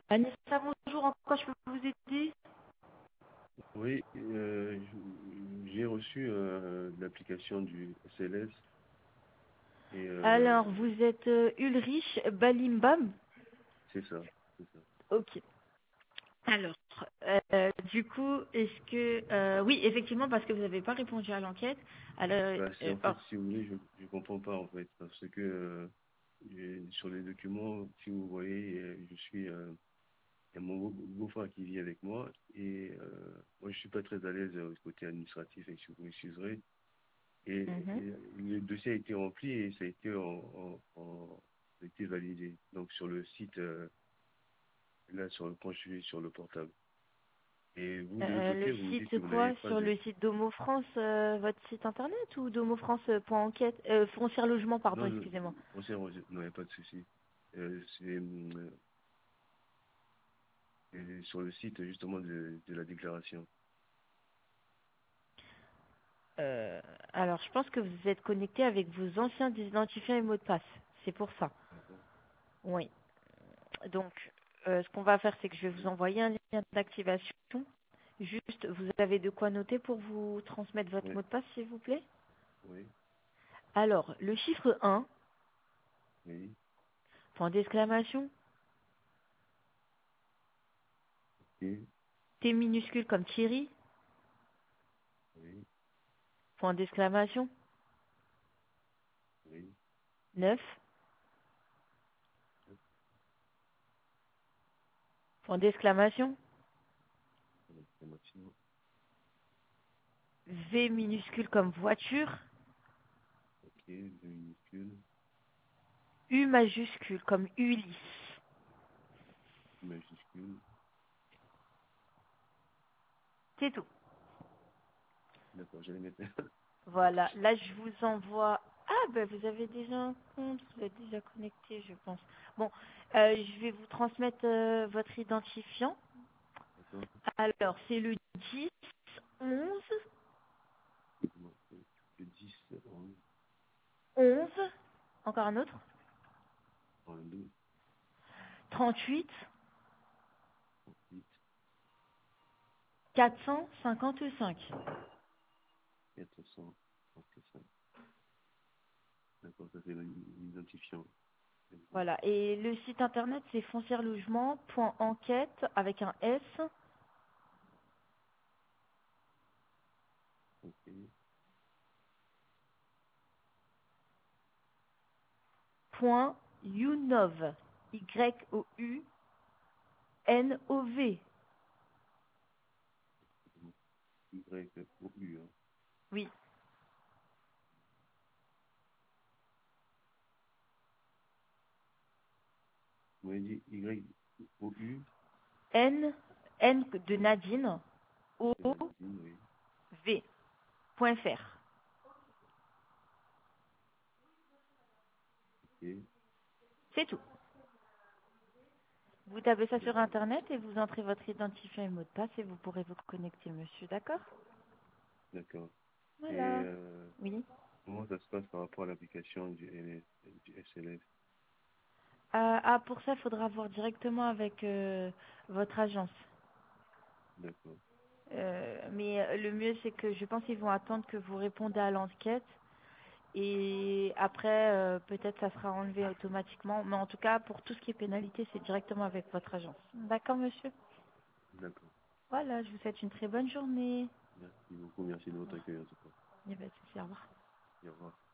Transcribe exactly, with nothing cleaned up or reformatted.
Anissa, bonjour, en quoi je peux vous aider? Oui, euh, j'ai reçu euh, l'application du S L S et euh, Alors, vous êtes euh, Ulrich Balimbam? c'est ça, c'est ça. Ok. Alors, euh, du coup, est-ce que... euh, oui, effectivement, parce que vous n'avez pas répondu à l'enquête. Alors, Bah, c'est euh, en oh, fait, si vous voulez, je je comprends pas en fait, parce que euh, j'ai- sur les documents, si vous voyez, euh, je suis, euh, il y a mon beau- beau-frère qui vit avec moi et euh, moi je suis pas très à l'aise euh, côté administratif et vous m'excuserez. Et, mhm. et le dossier a été rempli et ça a été en, en- en- ça a été validé. Donc sur le site, euh, là, sur, quand je suis sur le portable. Et vous, de l'autre Euh, côté, le vous me dites que site vous n'avez quoi? pas Sur de... le site d'Homo France, euh, votre site internet ou d'Homo France point enquête euh, Foncière Logement, pardon, Non, non, excusez-moi. on sait, on sait- non, il n'y a pas de souci. Euh, c'est euh, c'est sur le site, justement, de, de la déclaration. Euh, alors, je pense que vous êtes connecté avec vos anciens identifiants et mots de passe. C'est pour ça. D'accord. Oui. Donc, euh, ce qu'on va faire, c'est que je vais vous Oui, envoyer un lien d'activation. Juste, vous avez de quoi noter pour vous transmettre votre oui, mot de passe, s'il vous plaît? oui, Alors, le chiffre un, oui, point d'exclamation, oui, T minuscule comme Thierry, oui, point d'exclamation, oui, neuf, point d'exclamation, exclamation, V minuscule comme voiture, ok, deux minuscules, U majuscule comme Ulysse. majuscule, C'est tout. d'accord, j'allais mettre... Voilà, là je vous envoie... Ah ben vous avez déjà un compte, vous êtes déjà connecté je pense. Bon, euh, je vais vous transmettre euh, votre identifiant. D'accord, Alors c'est le dix, onze, non, c'est le dix, onze, onze, encore un autre, trente-deux, trente-huit, huit, quatre cent cinquante-cinq. quatre cent trente-cinq. D'accord, ça c'est l'identifiant. Voilà, et le site internet c'est foncièrelogement.enquête avec un S, Ok, point younov, Y O U N O V. Y O U, hein. Oui, Vous m'avez dit Y O U, N, N de oui, Nadine, O de Nadine, oui. V, point fr. Ok, C'est tout. Vous tapez ça sur d'accord, internet et vous entrez votre identifiant et mot de passe et vous pourrez vous connecter, monsieur, d'accord? d'accord. Et Voilà. euh, Oui. comment ça se passe par rapport à l'application du, L S du S L S? Euh, ah, pour ça, il faudra voir directement avec euh, votre agence. D'accord, Euh, mais euh, le mieux, c'est que je pense qu'ils vont attendre que vous répondez à l'enquête. Et après, euh, peut-être ça sera enlevé automatiquement. Mais en tout cas, pour tout ce qui est pénalité, c'est directement avec votre agence. D'accord, monsieur? d'accord. Voilà, je vous souhaite une très bonne journée. Merci beaucoup, merci de Au votre revoir. accueil en tout cas. Il n'y a pas de souci, au revoir. Et au revoir.